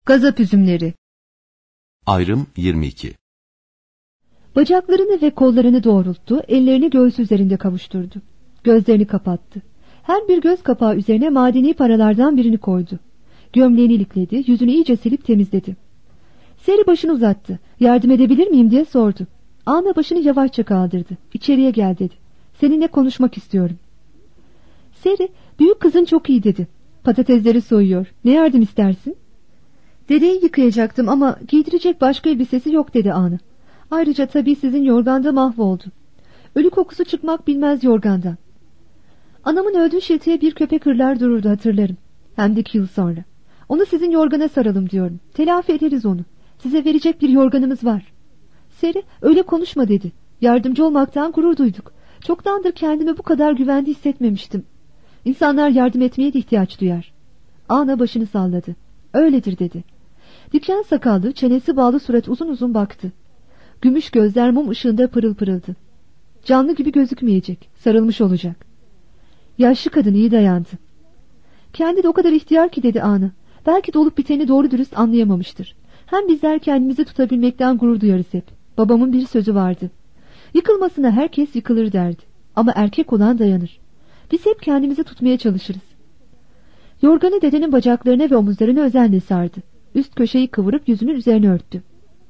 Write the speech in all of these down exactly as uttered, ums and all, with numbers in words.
Gazap üzümleri. Ayrım yirmi iki. Bacaklarını ve kollarını doğrulttu, ellerini göğsü üzerinde kavuşturdu. Gözlerini kapattı. Her bir göz kapağı üzerine madeni paralardan birini koydu. Gömleğini ilikledi, yüzünü iyice silip temizledi. Seri başını uzattı. Yardım edebilir miyim diye sordu. Ana başını yavaşça kaldırdı. İçeriye gel dedi. Seninle konuşmak istiyorum. Seri, büyük kızın çok iyi dedi. Patatesleri soyuyor. Ne yardım istersin? Dedeyi yıkayacaktım ama giydirecek başka elbisesi yok dedi Ana. Ayrıca tabii sizin yorganda mahvoldu. Ölü kokusu çıkmak bilmez yorgandan. Anamın öldüğü şilteye bir köpek hırlar dururdu hatırlarım. Hem de iki yıl sonra. Onu sizin yorgana saralım diyorum. Telafi ederiz onu. Size verecek bir yorganımız var. Seri öyle konuşma dedi. Yardımcı olmaktan gurur duyduk. Çoktandır kendimi bu kadar güvende hissetmemiştim. İnsanlar yardım etmeye de ihtiyaç duyar. Ana başını salladı. Öyledir dedi. Diken sakallı, çenesi bağlı surat uzun uzun baktı. Gümüş gözler mum ışığında pırıl pırıldı. Canlı gibi gözükmeyecek, sarılmış olacak. Yaşlı kadın iyi dayandı. Kendi de o kadar ihtiyar ki dedi Ana. Belki de olup biteni doğru dürüst anlayamamıştır. Hem bizler kendimizi tutabilmekten gurur duyarız hep. Babamın bir sözü vardı. Yıkılmasına herkes yıkılır derdi. Ama erkek olan dayanır. Biz hep kendimizi tutmaya çalışırız. Yorganı dedenin bacaklarına ve omuzlarına özenle sardı. Üst köşeyi kıvırıp yüzünün üzerine örttü.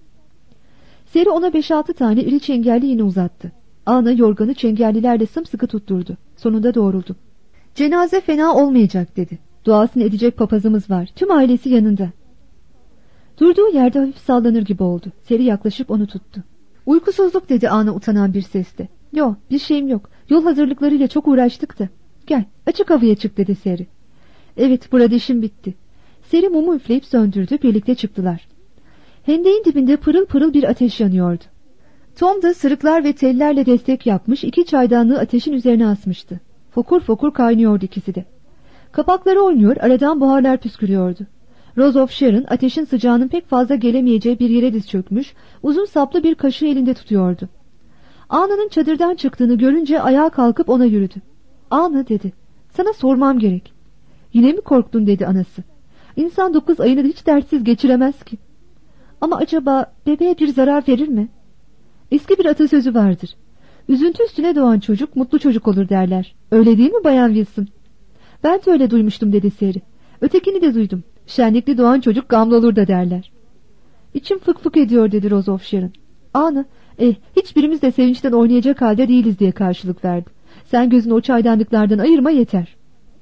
Seri ona beş altı tane iri çengelli iğne uzattı. Ana yorganı çengellilerle sımsıkı tutturdu. Sonunda doğruldu. Cenaze fena olmayacak dedi. Duasını edecek papazımız var. Tüm ailesi yanında. Durduğu yerde hafif sallanır gibi oldu. Seri yaklaşıp onu tuttu. Uykusuzluk dedi Ana utanan bir sesle. Yo, bir şeyim yok. Yol hazırlıklarıyla çok uğraştık da. Gel açık havaya çık dedi Seri. Evet, burada işim bitti. Seri mumu üfleyip söndürdü, birlikte çıktılar. Hendeğin dibinde pırıl pırıl bir ateş yanıyordu. Tom da sırıklar ve tellerle destek yapmış, iki çaydanlığı ateşin üzerine asmıştı. Fokur fokur kaynıyordu ikisi de. Kapakları oynuyor, aradan buharlar püskürüyordu. Rose of Sharon ateşin sıcağının pek fazla gelemeyeceği bir yere diz çökmüş, uzun saplı bir kaşığı elinde tutuyordu. Ana'nın çadırdan çıktığını görünce ayağa kalkıp ona yürüdü. Ana dedi, sana sormam gerek. Yine mi korktun dedi anası. İnsan dokuz ayını hiç dertsiz geçiremez ki. Ama acaba bebeğe bir zarar verir mi? Eski bir atasözü vardır. Üzüntü üstüne doğan çocuk mutlu çocuk olur derler. Öyle değil mi Bayan Wilson? Ben de öyle duymuştum dedi Seri. Ötekini de duydum. Şenlikli doğan çocuk gamlı olur da derler. İçim fık fık ediyor dedi Rose of Sharon. Ana, eh, hiçbirimiz de sevinçten oynayacak halde değiliz diye karşılık verdi. Sen gözünü o çaydanlıklardan ayırma yeter.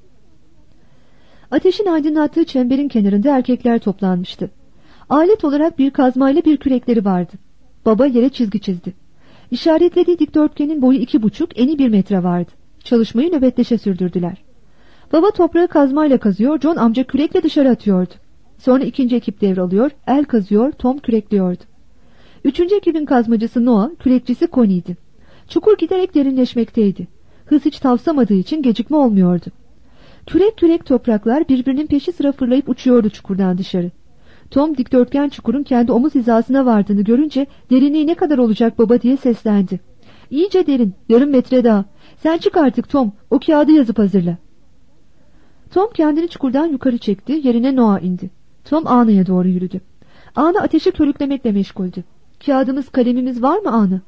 Ateşin aydınlattığı çemberin kenarında erkekler toplanmıştı. Alet olarak bir kazmayla bir kürekleri vardı. Baba yere çizgi çizdi. İşaretlediği dikdörtgenin boyu iki buçuk, eni bir metre vardı. Çalışmayı nöbetleşe sürdürdüler. Baba toprağı kazmayla kazıyor, John amca kürekle dışarı atıyordu. Sonra ikinci ekip devralıyor, el kazıyor, Tom kürekliyordu. Üçüncü ekibin kazmacısı Noah, kürekçisi Connie'ydi. Çukur giderek derinleşmekteydi. Hız hiç tavsamadığı için gecikme olmuyordu. Kürek kürek topraklar birbirinin peşi sıra fırlayıp uçuyordu çukurdan dışarı. Tom dikdörtgen çukurun kendi omuz hizasına vardığını görünce derinliği ne kadar olacak baba diye seslendi. İyice derin, yarım metre daha. Sen çık artık Tom, o kağıdı yazıp hazırla. Tom kendini çukurdan yukarı çekti, yerine Noah indi. Tom Ana'ya doğru yürüdü. Ana ateşi körüklemekle meşguldü. Kağıdımız, kalemimiz var mı Ana?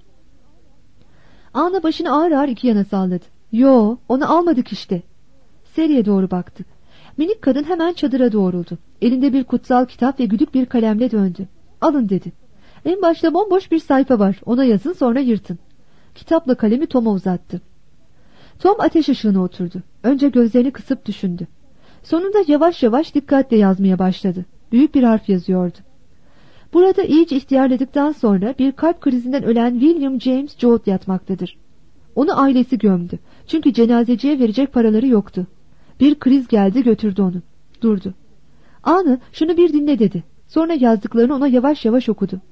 Ana başını ağır ağır iki yana salladı. Yo, onu almadık işte. Seriye doğru baktı. Minik kadın hemen çadıra doğruldu. Elinde bir kutsal kitap ve güdük bir kalemle döndü. Alın dedi. En başta bomboş bir sayfa var. Ona yazın, sonra yırtın. Kitapla kalemi Tom'a uzattı. Tom ateş ışığına oturdu. Önce gözlerini kısıp düşündü. Sonunda yavaş yavaş dikkatle yazmaya başladı. Büyük bir harf yazıyordu. Burada iyice ihtiyarladıktan sonra bir kalp krizinden ölen William James Joad yatmaktadır. Onu ailesi gömdü. Çünkü cenazeciye verecek paraları yoktu. Bir kriz geldi, götürdü onu. Durdu. Ana, şunu bir dinle dedi. Sonra yazdıklarını ona yavaş yavaş okudu.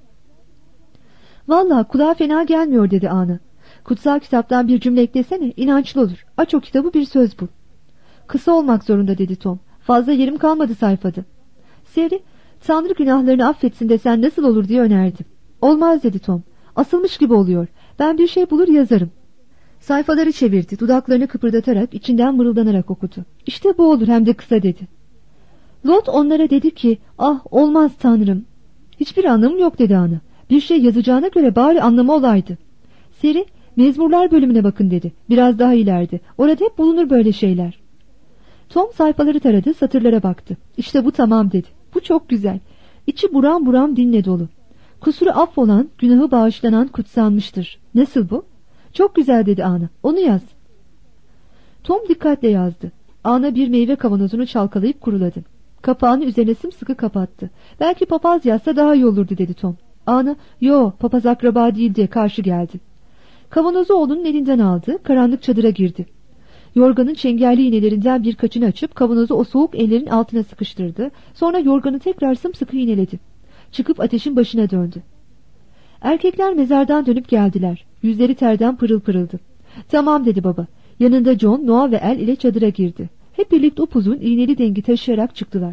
Vallahi kulağa fena gelmiyor dedi Ana. Kutsal kitaptan bir cümle eklesene, inançlı olur. Aç o kitabı, bir söz bul. Kısa olmak zorunda dedi Tom. Fazla yerim kalmadı sayfada. Seri, Tanrı günahlarını affetsin desen nasıl olur diye önerdi. Olmaz dedi Tom. Asılmış gibi oluyor. Ben bir şey bulur yazarım. Sayfaları çevirdi, dudaklarını kıpırdatarak, içinden mırıldanarak okudu. İşte bu olur, hem de kısa dedi. Lot onlara dedi ki, ah olmaz tanrım. Hiçbir anlamı yok dedi ana. Bir şey yazacağına göre bari anlamı olaydı. Seri, mezmurlar bölümüne bakın dedi. Biraz daha ileride. Orada hep bulunur böyle şeyler. Tom sayfaları taradı, satırlara baktı. İşte bu tamam dedi. Bu çok güzel. İçi buram buram dinle dolu. Kusuru affolan, günahı bağışlanan kutsanmıştır. Nasıl bu? Çok güzel dedi ana. Onu yaz. Tom dikkatle yazdı. Ana bir meyve kavanozunu çalkalayıp kuruladı. Kapağını üzerine sımsıkı kapattı. Belki papaz yazsa daha iyi olurdu dedi Tom. Ana, yo papaz akraba değil diye karşı geldi. Kavanozu oğlunun elinden aldı, karanlık çadıra girdi. Yorganın çengelli iğnelerinden birkaçını açıp kavanozu o soğuk ellerin altına sıkıştırdı. Sonra yorganı tekrar sımsıkı iğneledi. Çıkıp ateşin başına döndü. Erkekler mezardan dönüp geldiler. Yüzleri terden pırıl pırıldı. Tamam dedi baba. Yanında John, Noah ve El ile çadıra girdi. Hep birlikte upuzun iğneli dengi taşıyarak çıktılar.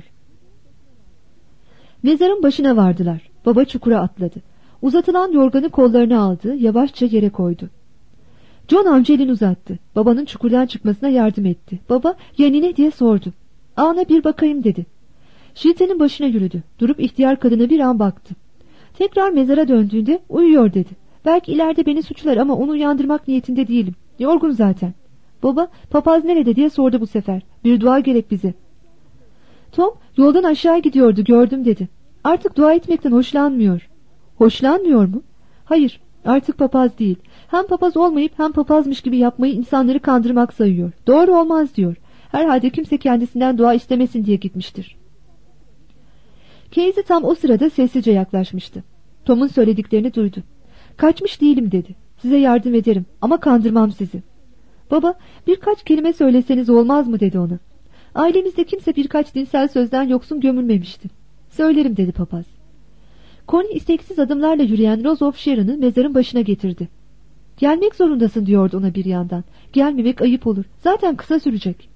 Mezarın başına vardılar. Baba çukura atladı. Uzatılan yorganı kollarına aldı, yavaşça yere koydu. John amca elini uzattı. Babanın çukurdan çıkmasına yardım etti. Baba, yani ne diye sordu. Ana bir bakayım dedi. Şiltenin başına yürüdü. Durup ihtiyar kadına bir an baktı. Tekrar mezara döndüğünde uyuyor dedi. Belki ileride beni suçlar ama onu uyandırmak niyetinde değilim. Yorgun zaten. Baba, papaz nerede diye sordu bu sefer. Bir dua gerek bize. Tom, yoldan aşağı gidiyordu gördüm dedi. Artık dua etmekten hoşlanmıyor. Hoşlanmıyor mu? Hayır, artık papaz değil. Hem papaz olmayıp hem papazmış gibi yapmayı insanları kandırmak sayıyor. Doğru olmaz diyor. Herhalde kimse kendisinden dua istemesin diye gitmiştir. Casey tam o sırada sessizce yaklaşmıştı. Tom'un söylediklerini duydu. Kaçmış değilim dedi. Size yardım ederim ama kandırmam sizi. Baba, birkaç kelime söyleseniz olmaz mı dedi ona. Ailemizde kimse birkaç dinsel sözden yoksun gömülmemişti. Söylerim dedi papaz. Connie isteksiz adımlarla yürüyen Rose of Sharon'ı mezarın başına getirdi. Gelmek zorundasın diyordu ona bir yandan. Gelmemek ayıp olur. Zaten kısa sürecek.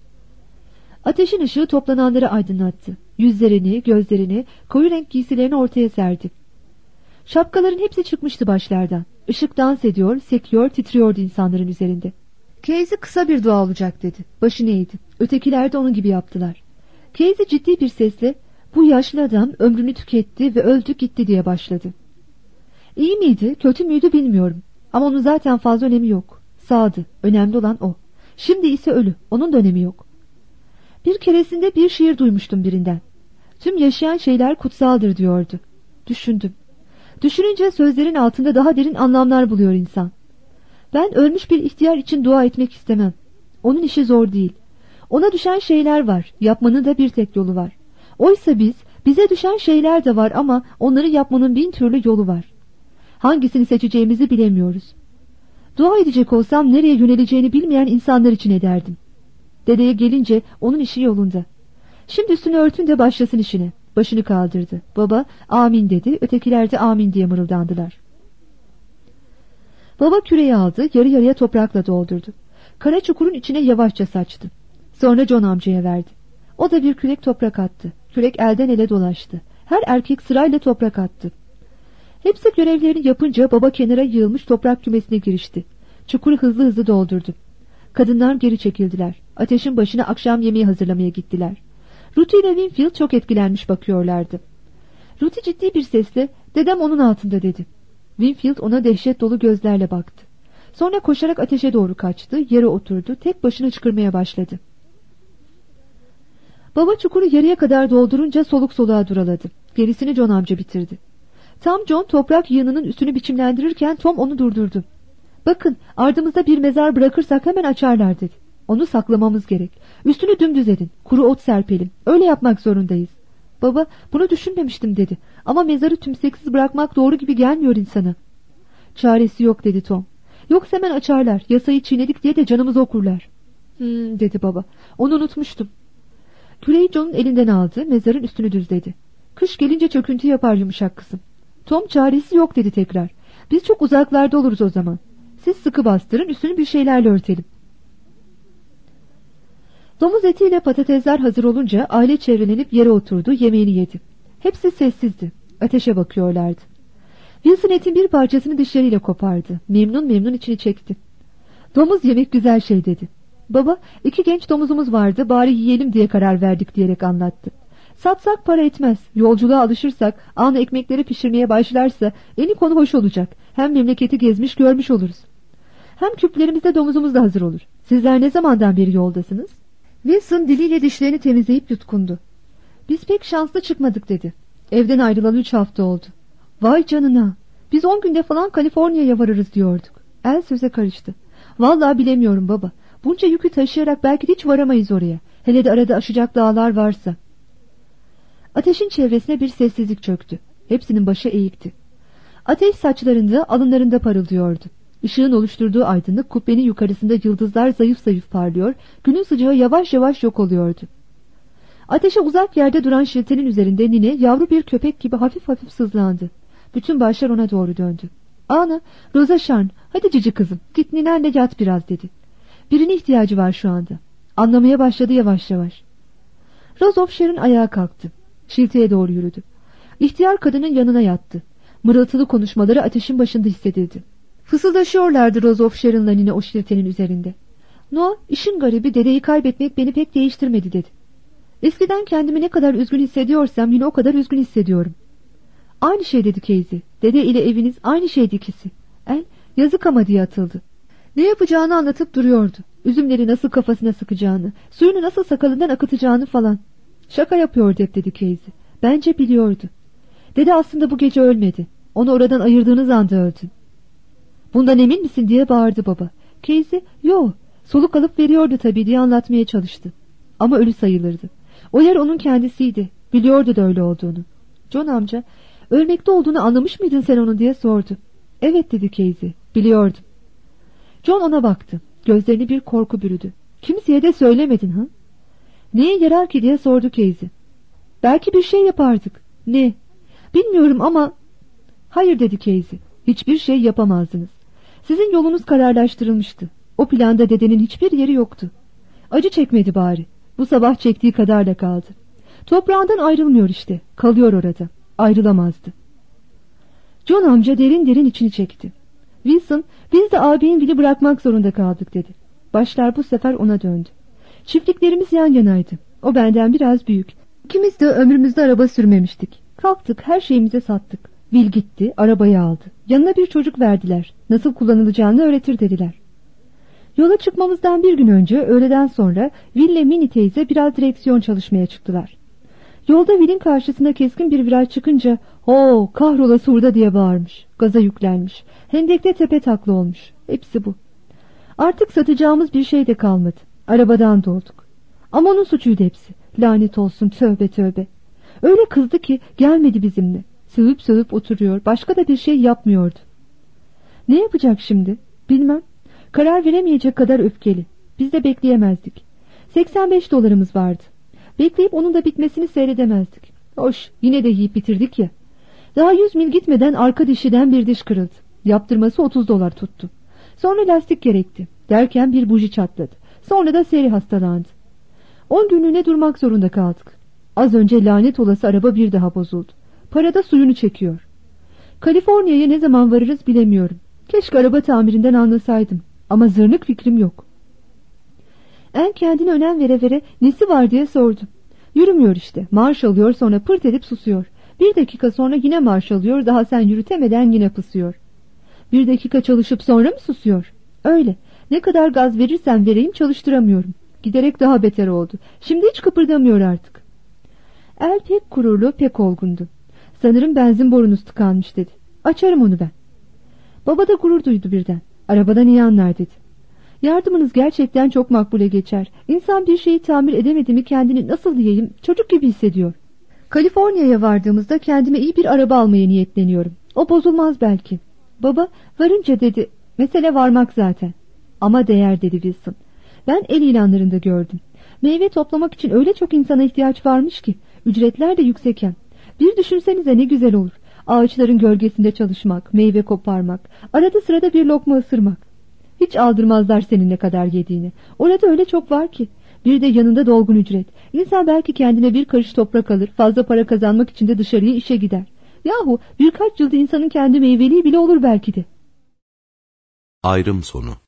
Ateşin ışığı toplananları aydınlattı. Yüzlerini, gözlerini, koyu renk giysilerini ortaya serdi. Şapkaların hepsi çıkmıştı başlardan. Işık dans ediyor, sekiyor, titriyordu insanların üzerinde. Casey kısa bir dua olacak dedi. Başını eğdi. Ötekiler de onun gibi yaptılar. Casey ciddi bir sesle bu yaşlı adam ömrünü tüketti ve öldü gitti diye başladı. İyi miydi, kötü müydü bilmiyorum. Ama onun zaten fazla önemi yok. Sağdı, önemli olan o. Şimdi ise ölü, onun da önemi yok. Bir keresinde bir şiir duymuştum birinden. Tüm yaşayan şeyler kutsaldır diyordu. Düşündüm. Düşününce sözlerin altında daha derin anlamlar buluyor insan. Ben ölmüş bir ihtiyar için dua etmek istemem. Onun işi zor değil. Ona düşen şeyler var, yapmanın da bir tek yolu var. Oysa biz, bize düşen şeyler de var ama onları yapmanın bin türlü yolu var. Hangisini seçeceğimizi bilemiyoruz. Dua edecek olsam nereye yöneleceğini bilmeyen insanlar için ederdim. Dedeye gelince onun işi yolunda. Şimdi üstünü örtün de başlasın işine. Başını kaldırdı. Baba amin dedi, ötekiler de amin diye mırıldandılar. Baba küreği aldı, yarı yarıya toprakla doldurdu. Kara çukurun içine yavaşça saçtı. Sonra John amcaya verdi. O da bir kürek toprak attı. Kürek elden ele dolaştı. Her erkek sırayla toprak attı. Hepsi görevlerini yapınca baba kenara yığılmış toprak kümesine girişti. Çukuru hızlı hızlı doldurdu. Kadınlar geri çekildiler. Ateşin başına akşam yemeği hazırlamaya gittiler. Ruthie ile Winfield çok etkilenmiş bakıyorlardı. Ruthie ciddi bir sesle dedem onun altında dedi. Winfield ona dehşet dolu gözlerle baktı. Sonra koşarak ateşe doğru kaçtı, yere oturdu, tek başına çıkırmaya başladı. Baba çukuru yarıya kadar doldurunca soluk soluğa duraladı. Gerisini John amca bitirdi. Tam John toprak yığınının üstünü biçimlendirirken Tom onu durdurdu. Bakın, ardımızda bir mezar bırakırsak hemen açarlar dedi. Onu saklamamız gerek. Üstünü dümdüz edin, kuru ot serpelim. Öyle yapmak zorundayız. Baba, bunu düşünmemiştim dedi. Ama mezarı tümseksiz bırakmak doğru gibi gelmiyor insana. Çaresi yok dedi Tom. Yoksa hemen açarlar. Yasayı çiğnedik diye de canımızı okurlar. Hmm, dedi baba. Onu unutmuştum. Küreği John'un elinden aldı, mezarın üstünü düzledi. Kış gelince çöküntü yapar yumuşak kızım. Tom çaresi yok dedi tekrar. Biz çok uzaklarda oluruz o zaman. Siz sıkı bastırın, üstünü bir şeylerle örtelim. Domuz etiyle patatesler hazır olunca aile çevrelenip yere oturdu, yemeğini yedi. Hepsi sessizdi. Ateşe bakıyorlardı. Wilson etin bir parçasını dişleriyle kopardı. Memnun memnun içini çekti. Domuz yemek güzel şey dedi. Baba, iki genç domuzumuz vardı, bari yiyelim diye karar verdik diyerek anlattı. Satsak para etmez. Yolculuğa alışırsak, anı ekmekleri pişirmeye başlarsa eni konu hoş olacak. Hem memleketi gezmiş görmüş oluruz. Hem küplerimizde domuzumuz da hazır olur. Sizler ne zamandan beri yoldasınız? Wilson diliyle dişlerini temizleyip yutkundu. Biz pek şanslı çıkmadık dedi. Evden ayrılalı üç hafta oldu. Vay canına. Biz on günde falan Kaliforniya'ya varırız diyorduk. El söze karıştı. Vallahi bilemiyorum baba. Bunca yükü taşıyarak belki de hiç varamayız oraya. Hele de arada aşacak dağlar varsa. Ateşin çevresine bir sessizlik çöktü. Hepsinin başı eğikti. Ateş saçlarında, alınlarında parıldıyordu. Işığın oluşturduğu aydınlık kubbenin yukarısında yıldızlar zayıf zayıf parlıyor, günün sıcağı yavaş yavaş yok oluyordu. Ateşe uzak yerde duran şiltenin üzerinde nine yavru bir köpek gibi hafif hafif sızlandı. Bütün başlar ona doğru döndü. Ana, Rosa Şarn, hadi cici kızım, git ninenle yat biraz dedi. Birine ihtiyacı var şu anda. Anlamaya başladı yavaş yavaş. Rose of Sharon ayağa kalktı. Şilteye doğru yürüdü. İhtiyar kadının yanına yattı. Mırıltılı konuşmaları ateşin başında hissedildi. Fısıldaşıyorlardı Rose of Sharon'la nine o şiltenin üzerinde. Noah, işin garibi dedeyi kaybetmek beni pek değiştirmedi dedi. Eskiden kendimi ne kadar üzgün hissediyorsam yine o kadar üzgün hissediyorum. Aynı şey dedi Casey. Dede ile eviniz aynı şeydi ikisi. El, yazık ama diye atıldı. Ne yapacağını anlatıp duruyordu. Üzümleri nasıl kafasına sıkacağını, suyunu nasıl sakalından akıtacağını falan. Şaka yapıyordu hep dedi Casey. Bence biliyordu. Dede aslında bu gece ölmedi. Onu oradan ayırdığınız anda öldü. Bundan emin misin diye bağırdı baba. Casey, yo, soluk alıp veriyordu tabii diye anlatmaya çalıştı. Ama ölü sayılırdı. O yer onun kendisiydi. Biliyordu da öyle olduğunu. John amca, ölmekte olduğunu anlamış mıydın sen onu diye sordu. Evet dedi Casey, biliyordum. John ona baktı. Gözlerini bir korku bürüdü. Kimseye de söylemedin ha? Neye yarar ki diye sordu Casey. Belki bir şey yapardık. Ne? Bilmiyorum ama... Hayır dedi Casey. Hiçbir şey yapamazdınız. Sizin yolunuz kararlaştırılmıştı. O planda dedenin hiçbir yeri yoktu. Acı çekmedi bari. Bu sabah çektiği kadar da kaldı. Toprağından ayrılmıyor işte. Kalıyor orada. Ayrılamazdı. John amca derin derin içini çekti. Wilson, biz de ağabeyin Will'i bırakmak zorunda kaldık dedi. Başlar bu sefer ona döndü. Çiftliklerimiz yan yanaydı. O benden biraz büyük. İkimiz de ömrümüzde araba sürmemiştik. Kalktık, her şeyimizi sattık. Will gitti, arabayı aldı. Yanına bir çocuk verdiler. Nasıl kullanılacağını öğretir dediler. Yola çıkmamızdan bir gün önce öğleden sonra Will ile Minnie teyze biraz direksiyon çalışmaya çıktılar. Yolda Will'in karşısına keskin bir viraj çıkınca "Oo, kahrolası hurda" diye bağırmış. Gaza yüklenmiş. Hendekte tepe takla olmuş. Hepsi bu. Artık satacağımız bir şey de kalmadı. Arabadan dolduk. Ama onun suçuydu hepsi. Lanet olsun, tövbe tövbe. Öyle kızdı ki gelmedi bizimle. Sövüp sövüp oturuyor. Başka da bir şey yapmıyordu. Ne yapacak şimdi? Bilmem. Karar veremeyecek kadar öfkeli. Biz de bekleyemezdik. seksen beş dolarımız vardı. Bekleyip onun da bitmesini seyredemezdik. Hoş, yine de yiyip bitirdik ya. Daha yüz mil gitmeden arka dişiden bir diş kırıldı. Yaptırması otuz dolar tuttu. Sonra lastik gerekti. Derken bir buji çatladı. Sonra da seri hastalandı. On günlüğüne durmak zorunda kaldık. Az önce lanet olası araba bir daha bozuldu. Para da suyunu çekiyor. Kaliforniya'ya ne zaman varırız bilemiyorum. Keşke araba tamirinden anlasaydım. Ama zırnık fikrim yok. En kendine önem vere vere nesi var diye sordu. Yürümüyor işte. Marş alıyor, sonra pırt edip susuyor. Bir dakika sonra yine marş alıyor, daha sen yürütemeden yine pısıyor. Bir dakika çalışıp sonra mı susuyor? Öyle. Ne kadar gaz verirsem vereyim çalıştıramıyorum. Giderek daha beter oldu. Şimdi hiç kıpırdamıyor artık. El pek gururlu, pek olgundu. Sanırım benzin borunuz tıkanmış dedi. Açarım onu ben. Baba da gurur duydu birden. Arabadan iyi anlar dedi. Yardımınız gerçekten çok makbule geçer. İnsan bir şeyi tamir edemedi mi kendini nasıl diyeyim çocuk gibi hissediyor. Kaliforniya'ya vardığımızda kendime iyi bir araba almaya niyetleniyorum. O bozulmaz belki. Baba varınca dedi. Mesele varmak zaten. Ama değer dedi Wilson. Ben el ilanlarında gördüm. Meyve toplamak için öyle çok insana ihtiyaç varmış ki. Ücretler de yüksekken. Bir düşünsenize ne güzel olur. Ağaçların gölgesinde çalışmak, meyve koparmak, arada sırada bir lokma ısırmak. Hiç aldırmazlar senin ne kadar yediğini. Orada öyle çok var ki. Bir de yanında dolgun ücret. İnsan belki kendine bir karış toprak alır, fazla para kazanmak için de dışarıya işe gider. Yahu birkaç yılda insanın kendi meyveliği bile olur belki de. Ayrım sonu.